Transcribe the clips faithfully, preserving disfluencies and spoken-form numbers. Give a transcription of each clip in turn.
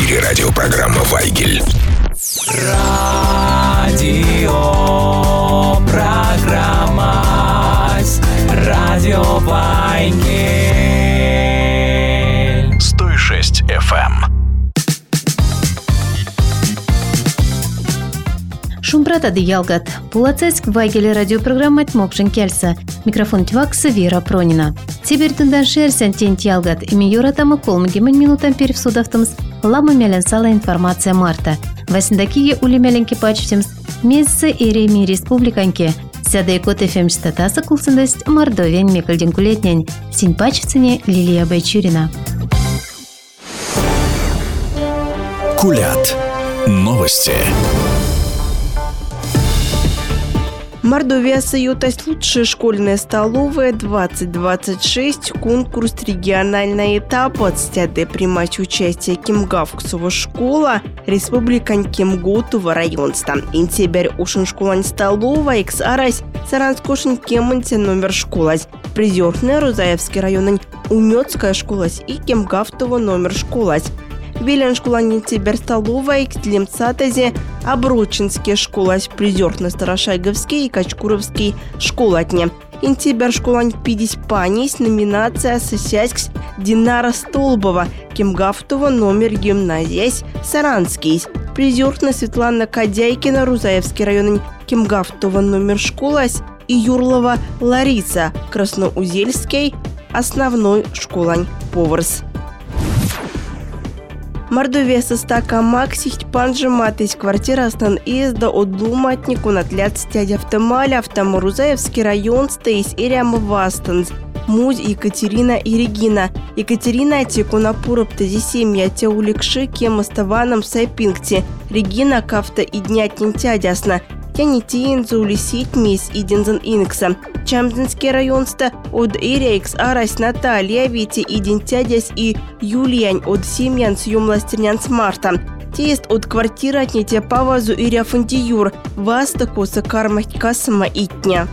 эфире радиопрограмма «Вайгель». Радио программа Радио Вайгель. сто шесть эф эм. Шумбратады ялгат. Пулацайск Вайгель радиопрограммат мокшин кельса. Микрофон тивакса Вера Пронина. Теперь тундан шерсян тент ялгат. Ими юратамы колмыгемын минутам перев судавтымыз. Лама мялен сала информация марта. Васиндакиге ули мяленки пачтемс. Месяцы эреми республиканки. Сядай кот эфем штатаса кулсындость Мордовен мекальден кулетнень. Синь пачцене Лилия Байчурина. Кулят. Новости. Мордовия союз лучшая школьная столовая двадцать двадцать шесть. Конкурс региональный этап. Отстяды примать участие Кимгавксова школа. Республикан Кимготова районста. Интебер ушин школань столовая. Иксарась Саранскошин Кеманте номер школась. Призерная Рузаевский район. Умёцкая школась и Кимгавтова номер школась. Белен школань Интебер столовая. Иктлемцатазе. Оброчинские школась. Призерный Старошайговский и Качкуровский школатне. Интебер школань Пидись Панись. Номинация Сосяськс Динара Столбова. Кимгавтова номер гимназиясь Саранский. Призерная Светлана Кадяйкина. Рузаевский район. Кимгавтова номер школась. И Юрлова Лариса. Красноузельский. Основной школань Поварс. Мордовия состака Максихт Панжиматись квартира Астан Изда от Луматнику на тляцтядь автомаля Автоморузаевский район стоис Ириама Вастанс. Муз Екатерина и Регина. Екатерина текуна пуроптази семья теуликши кем оставаном сайпинкте. Регина кафта и днять нентядясна. Тянитиин заулисить мисс идензен инкса. Чамзинский районста от Ирекс Арась Наталья Вити идентядясь и Юлиань от семьян съемластернян с Марта. Тест от квартиры отнятия павазу Иря Фантиюр. Вастаку сакармать касама итня.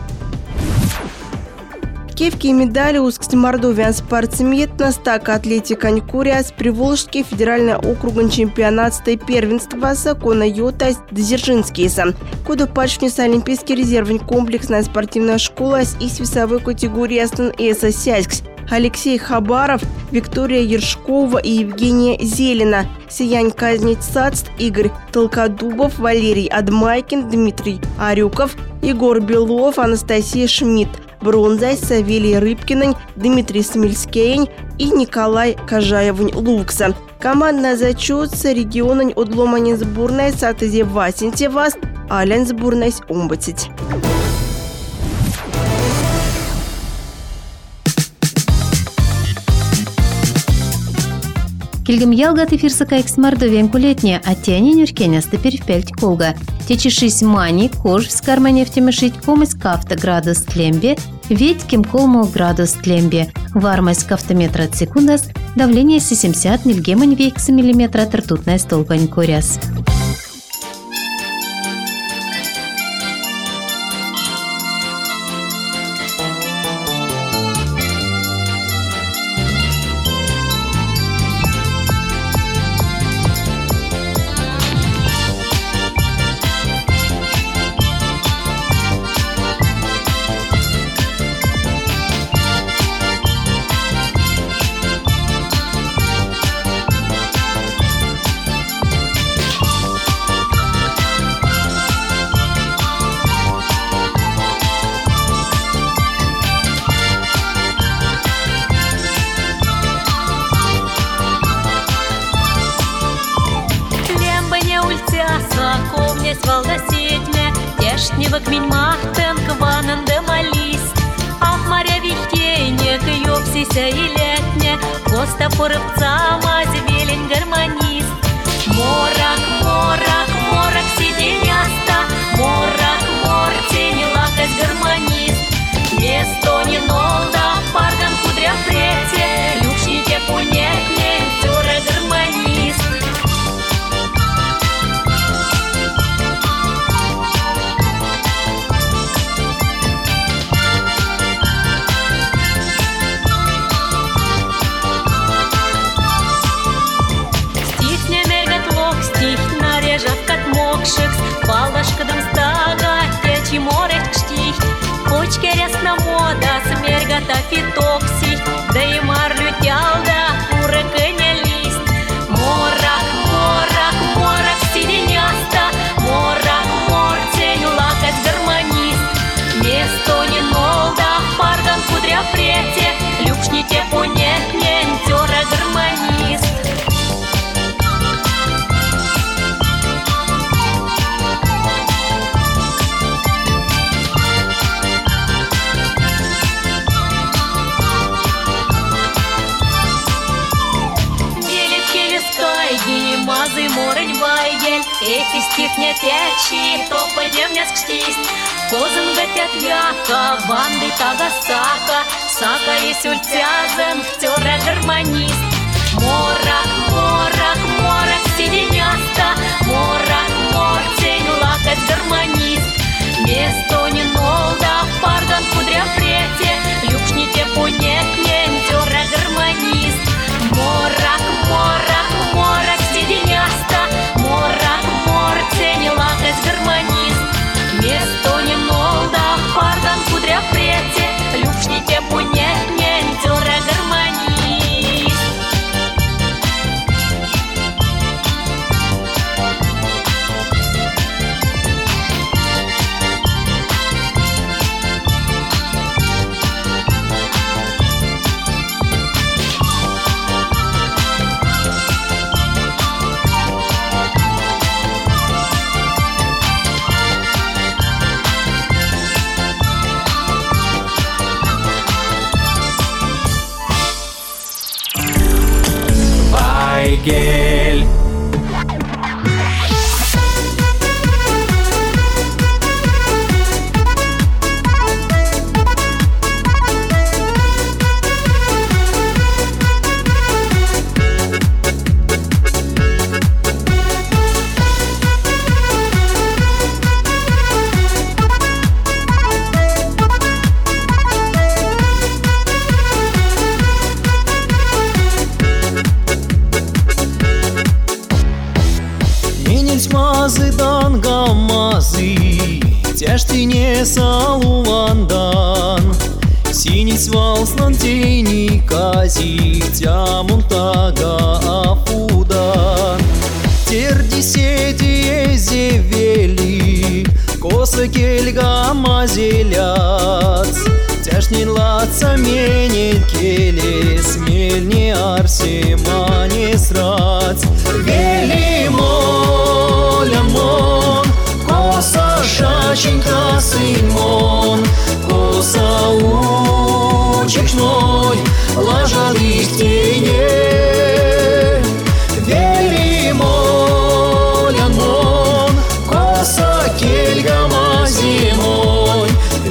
Кевки медали ускс Мордовиан спортсмет настака атлетика Нькуриас Приволжский федеральный округан чемпионат стай первенства закона Йотас Дзержинскийса. Куда пачнис олимпийский резервный комплексная спортивная школа и с весовой категории Астан Эса Сяськс. Алексей Хабаров, Виктория Ершкова и Евгения Зелина. Сиянь Казнец-Сацт, Игорь Толкодубов, Валерий Адмайкин, Дмитрий Арюков, Егор Белов, Анастасия Шмидт. Бронзай Савелий Рыбкинень, Дмитрий Смельскейн и Николай Кажаевань Лукса. Командная зачет с регионань отломани сборной сатазе Васинте вас, Алян сборной Омбатить. Кильгам ялгат эфирса кайкс Мордовиан кулетне, а тяни нюркеняс теперь в пельть колга. Течишись мани, кож с кармане в темешить комыс кафта градус тлембе, ведь кем колмо градус тлембе. Вармость кафтометра от секундас, давление семьдесят нильгемань вейкса миллиметра ртутная столбань куряс. Тешневок минь махтен кванен демалис. Ах, моря вихтенек, ёпсися и летне. Коста порывца, мази велень гармонист. Морак, морак, морак, сиденяста. Морак, мортень, лакость гармонист. Место не нолда, пардон, кудря прете. Люкшните пунетне, тёре гармонист. Стихне мельга пакшекс, палашкадым стага, течи море чтих, кочкеряс на мода, смергата фитокси, да и марлю тялда, урекыня лист. Морак, морак, морак, сиденяста, морак, мортень, лакать гармонист. Место не нолда, пардон, кудря прете, люкшните понет, нентера гармонист. Мазы морень байгель, эти стихня тячи, то подемня скштисть. Козын гатят вяка, ванды тага сака, сака и сюльтязен, втера гармонист. Морак, морак, морак, сиденяста, морак, мортень, лакать гармонист. Место не нолда, пардон, кудря прете, люкшните понет, нентера гармонист. Морак, морак, морак, сиденяста, морак, мортень, лакать гармонист. Место не нолда, пардон, кудря прете, люкшните понет, нентера гармонист. Вайгель. Мазы данга мазы, тяжтине салувандан, синий свалслан тени кази, тямунтага афудан. Терди сети зевели, коса кельга мазеляц, тяжнин лаца менен келе, смельне арсема не срац. Велимон, лямон, коса шаченька сымон, коса учечной, лажа листине. Велимон, лямон, коса кельга мазимой,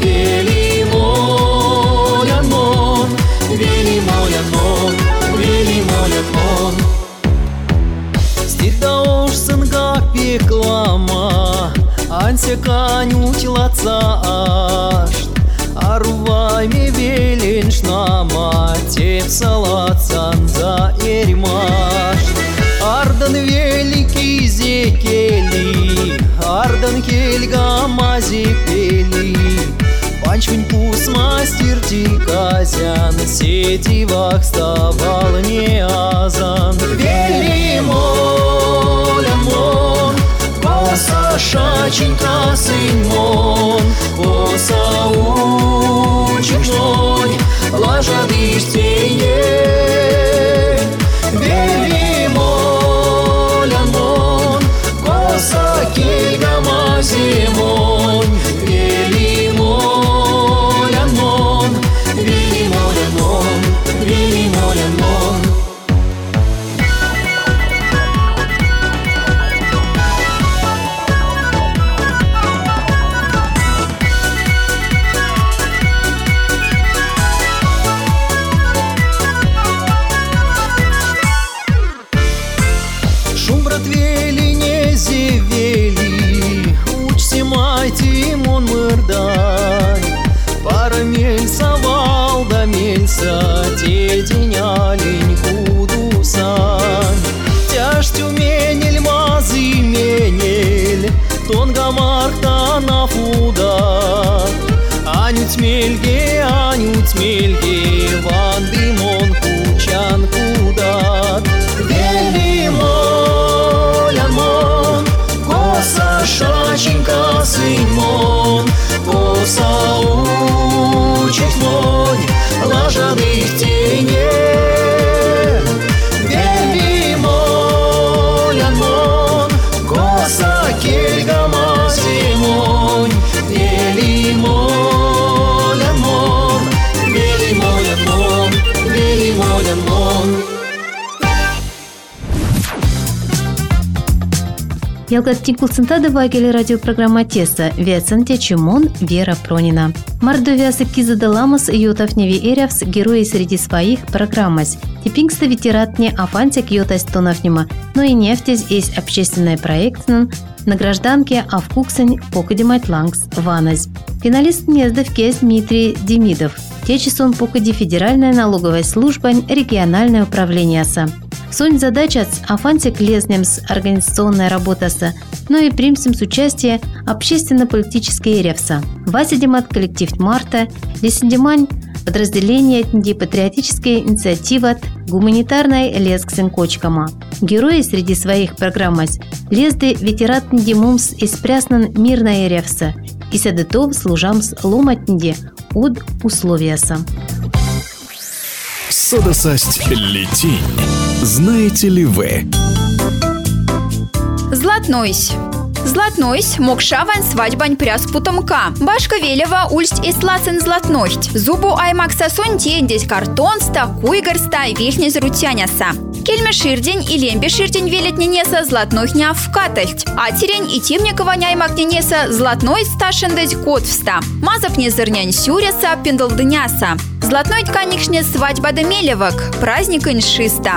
велимон, лямон, велимон, лямон, велимон, лямон. Стирда уж сынга пеклама, анся канють лаца ашт, арувайме велен шнама, теп салацан за эрмаш. Ардан великий зекели, ардан кельга мази пели, панчмень пус мастер тиказян, сети вак ставал не азан. Велимон, лямон, коса шаченька сымон, коса учечной, лажа листине. Велимон, лямон, коса кельга мазимон, велимон, лямон, велимон, лямон, велимон, лямон. Шумбратвели не зевели, учся майтимон мырдай. Пара мельса валда мельса, тетенялень кудусан. Тяжтю менель мазы менель, тонга марктан афуда. Анют мельге, анют мельге, вандымон кучан кудат. Велимон, янмон, коса шаченька сынмон, коса учить монь, лажаных теней. Велимон, янмон, коса кельгама зимонь, велимон, янмон, велимон, янмон, велимон, янмон. Ялгат Тинкулсынтады вагели радиопрограмма Теса, Вецен Течимон, Вера Пронина. Мардовясы Кизадаламас Йотов Неви Эрявс, герои среди своих программас. Типингста ветератне Афантик Йотас Тонафнима, но и нефтесь есть общественный проект на гражданке Авкуксень Покадимать Лангс Ванась. Финалист Нездов Кес Дмитрий Демидов. Течесон Покади Федеральная налоговая служба, региональное управление СА. Суть задача Афантик лезнем с организационной работаса, но и примсим с участия общественно-политической ревса. Васидимат коллектив Марта, Лесендимань подразделение этнди патриотическая инициатива гуманитарной лесксен кочкама. Герои среди своих программас лезды ветератни демумс испряснан мирная ревса и садытов служамс ломатнди от условияса. Содосасть летень. Знаете ли вы? Златнойсь. Златнойсь, мокшаван свадьбань пряс путомка. Башка велева ульсть и слацен златнойсть. Зубу аймак сасон тендесь картонста, куйгарста и вишнез рутяняса. Кельме ширдень и лембе ширдень велет ненеса златнойх не вкатальть. А терень и тимникова няймак ненеса златной сташендать котвста. Мазов не зырнянь сюреса, пиндалдыняса. Златной тканихшне свадьба демелевок, праздник иншиста.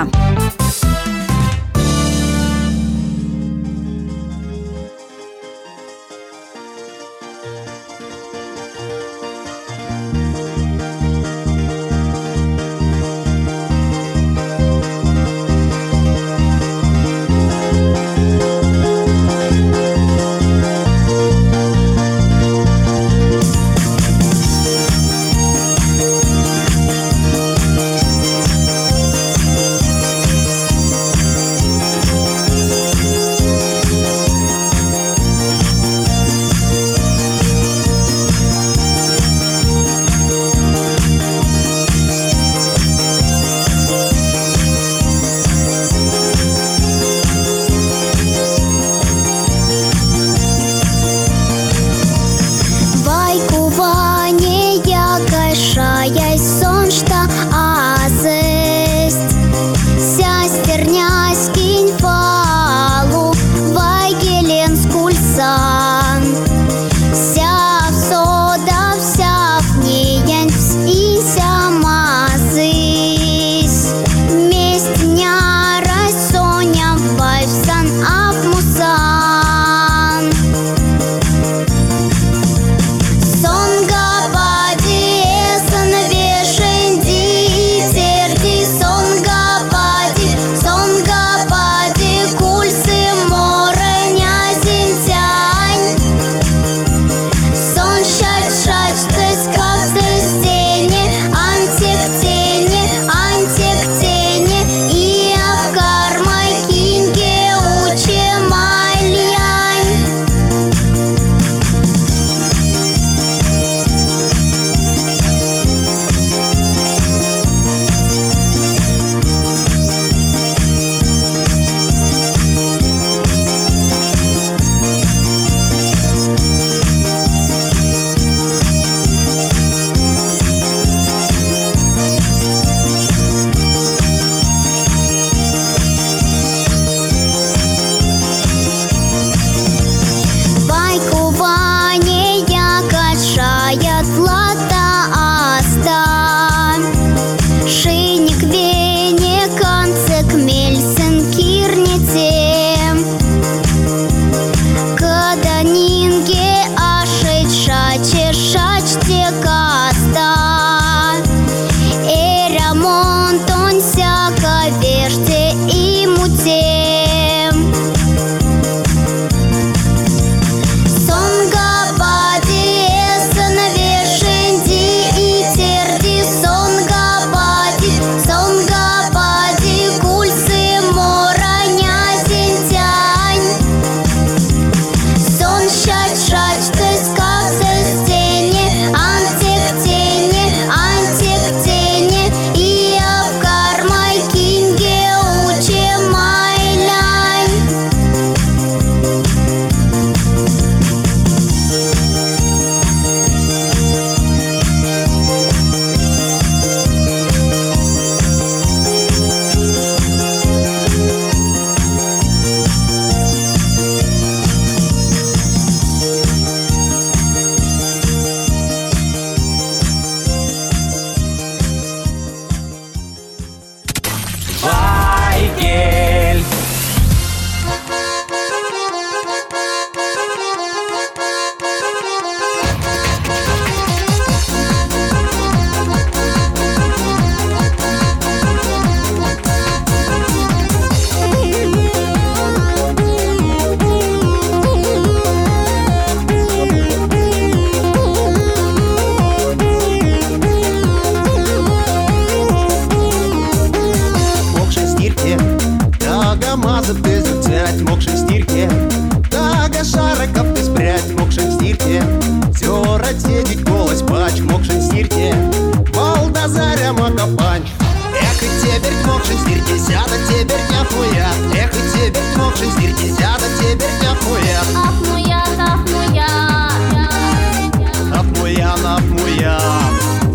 стирте, Балдазаря Макапань. Эх, и теперь мокшин стирте, сяда теперь няхуя. Эх, и теперь мокшин стирте, сяда теперь няхуя. Ахмуян, ахмуян, Ахмуян, ахмуян.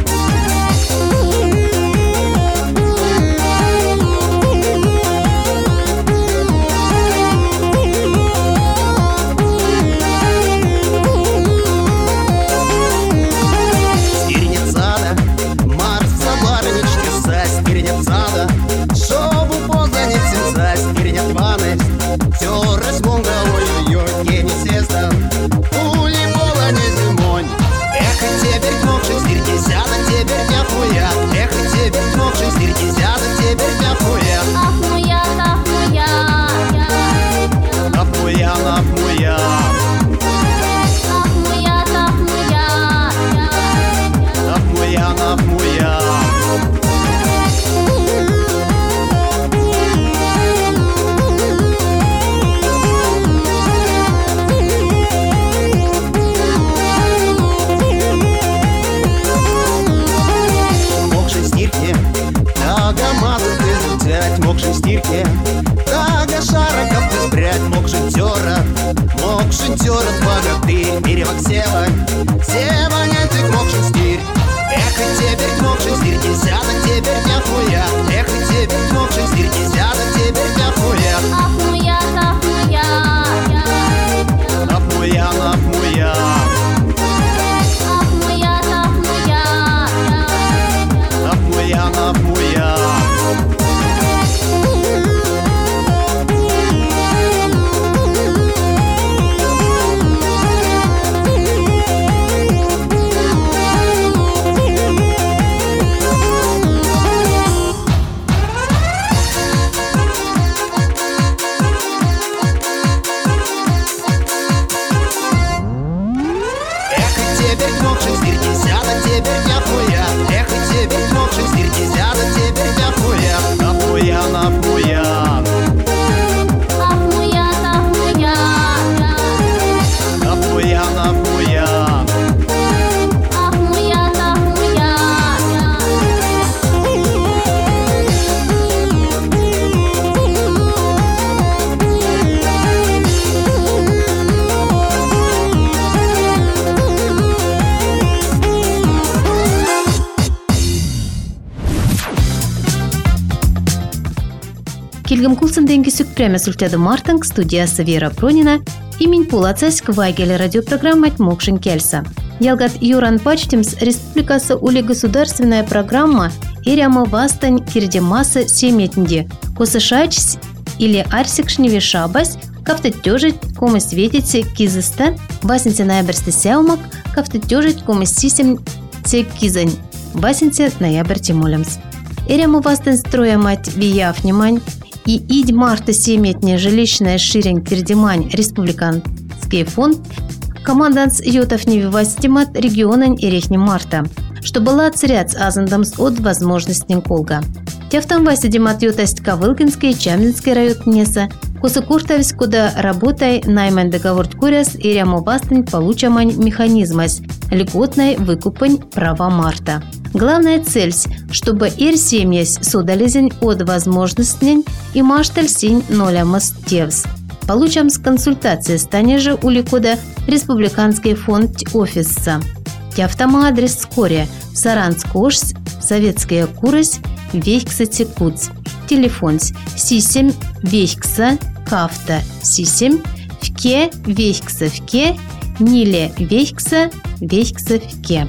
Мокшин стирке, тага шариков ты спрячь. Мокшин тера, мокшин тера, богатырь, перевок сева, сева нетик, мокшин стирь. Эх, и теперь мокшин стирке, сяда теперь няхуя. Эх, и теперь мокшин стирке, сяда теперь няхуя. ахмуян, ахмуян, Ахмуян, ахмуян. ахмуян, ахмуян, Ахмуян, ахмуян. Келгім кулсын деньги сүк прямо сультяды мартынг студиясы Вера Пронина и минь пулацаськ вайгеле радиопрограммать Мокшин Кельса. Ялгат Юран Пачтимс Республикасы ули государственная программа Иряма Вастань Кирдемасы Семетнди Косышач или Арсикшневе Шабась кафты тёжить комы светице Кизыстан Васенце ноябрьсты сяумак кафты тёжить комы сисем цек Кизань Васенце ноябрь тимулемс. Иряма Вастань строя мать вияфнимань и идь марта семетняя жилищная ширень Кирдемань Республиканский фонд команданс Йотов невивастимат регионен и рехни марта, что была царяц азандамс от возможностей колга. Тяфтам васидимат Йотость Кавылкинский и Чамлинский район неса, косокуртавись, куда работай найман договор куряс и рямо вастань получамань механизмась, льготной выкупань права марта. Главная цель, чтобы ир семьясь судализень от возможностей и машталь синь ноля мастевс. Получам с консультации стане же уликуда Республиканский фонд офиса. Тяфтама адрес скоре Саранск-Ошс, Советская Курось, Вейхкса Текуц. Телефон сисем Вейхкса Кафта Сисем, Вке Вейхкса Вке, Ниле Вейхкса Вейхкса Вке.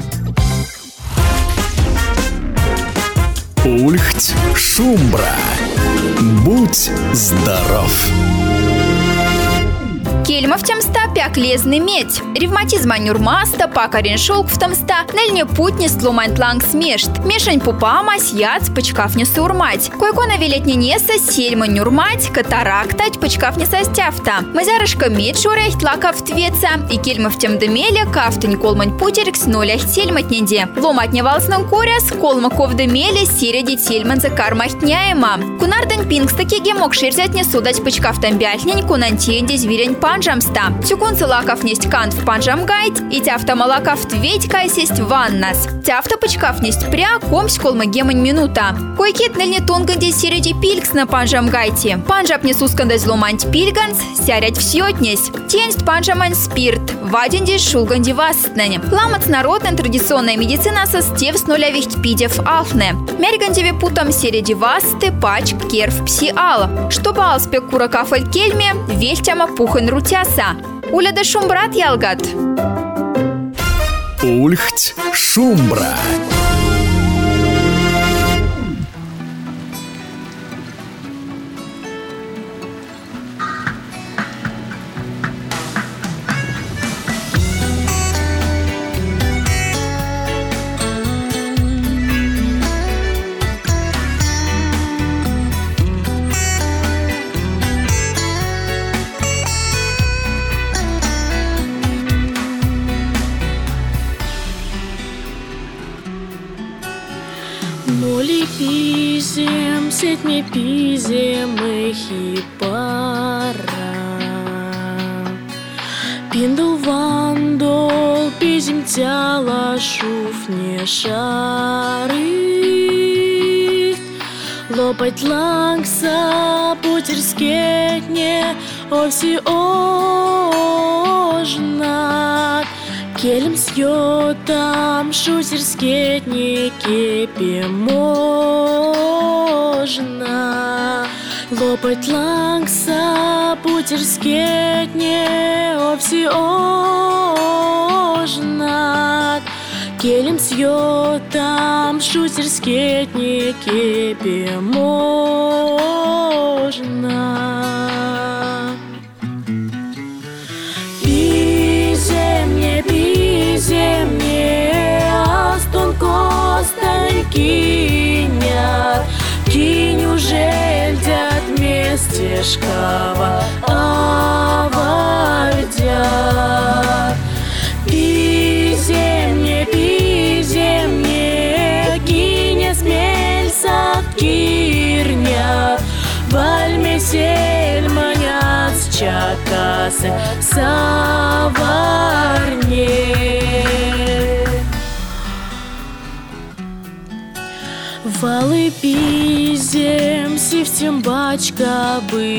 Ульхть Шумбра. Будь здоров! Кельма в темста пяк лезный медь. Ревматизма нюрмаста, пакарин шелк в темста, нельне путни сломань тланг смешт. Мешань пупама, сьяц, пачкав не сурмать. Койкона велетни неса, сельма нюрмать, катарактать, пачкав не состявта. Мазярышка медь шурехт лакав твеца, и кельма в тем демеле, кафтань колмань путерик с нулях сельмать неде. Ломать не валсным куряс, колма ков демеле, сиреди сельман за кармахтняема. Кунарден пингстаки гемок ширзять не судать пачкав там бяхнень, кунантенде зверень па панжамста. Тюкунцы лаков несть кант в панжамгайт, и тяфта малаков тведь кайсесть ваннас. Тяфта пычкав несть пря комсь колма гемань минута. Койкет нельне тонган середи пилькс на панжамгайте. Панжап не сусканда зломанть пильганс, сярять всётнесь. Тенсть панжамань спирт, ваденди шулганди вастнане. Ламац народная традиционная медицина состев с нуля вихть пидев алфне. Мергандеве путам середи васты, пачк, керв, псиал. Чтобы алспекура кафаль кельме, вельтяма пухань рутяса. Уля да шумбрат ялгат. Ульхть шумбра. Моли пизем, сетьми пизем их и пара. Пиндл вандол, пизем тяла шуф не шары. Лопать лангса, путерскетне, овси ожнат. Келем с йотам, шутерскетники можно. Лопать лангса, путерскетне, овси ожнат. Келем с йотам, шутерскетники можно. Земне астон костань кинят, кинь ужель дят местешкава авардят. Пиземне, пиземне, киня смельсат кирнят, вальмесель манят с чакасы саварне. Валы пизем, сивтем бачка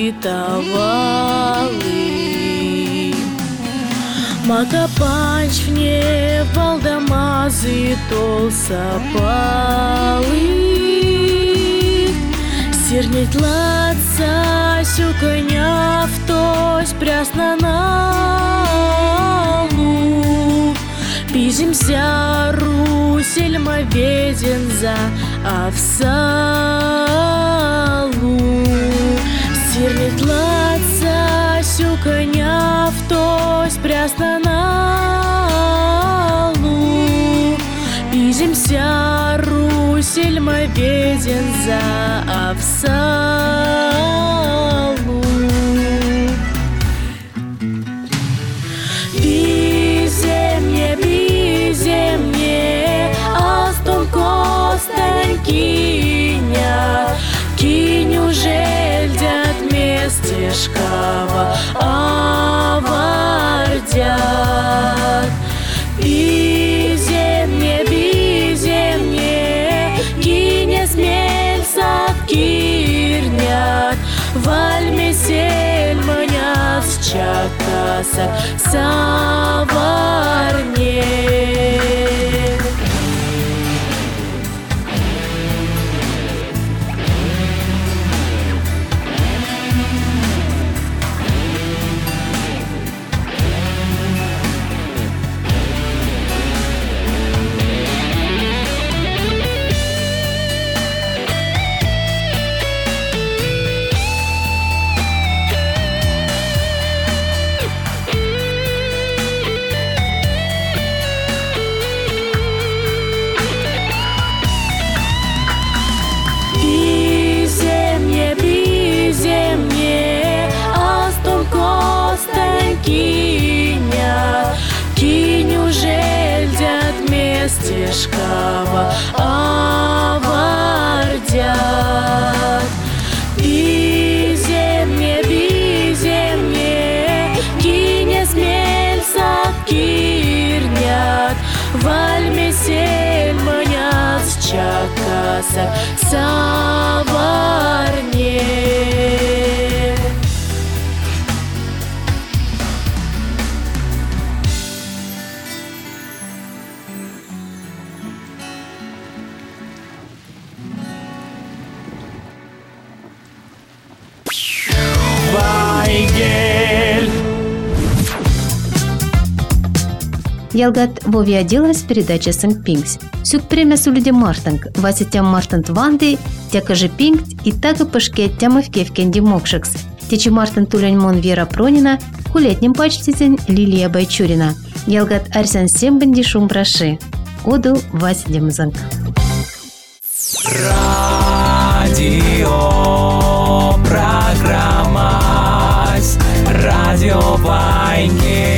бытовалы. Макапанч в не валдамазы толса палы. Сирнить ладца, сюканя в тось прясно на луг. Пиземся русельма веден за овсалу. Сирнить ладца, сюканя в тось прясно на луг. Пиземся русельма веден за овсалу. Пиземне, пиземне, астон костань кинят, кинь ужель дят местешкава авардят. Пиземне, пиземне, киня смельсат кирнят, вальмесель манят с чакаса саварне. киня, кинь ужель дят местешкава авардят. Биземне, биземне, пасак саварне. Вайгель. Ялгат Вовия делась передача Сэнк-Пингс. Сюк премя сулиде Мартанг, Васитям Мартант Ванды, тякажи Пингт и тага пашке тямовке в Кенди Мокшекс. Течи Мартан Туляньмон Вера Пронина, хулетним пачтитень Лилия Байчурина. Ялгат Арсен Сембенди Шумбраши. Оду Васидем Занг. Радио программа Радио Вайгель.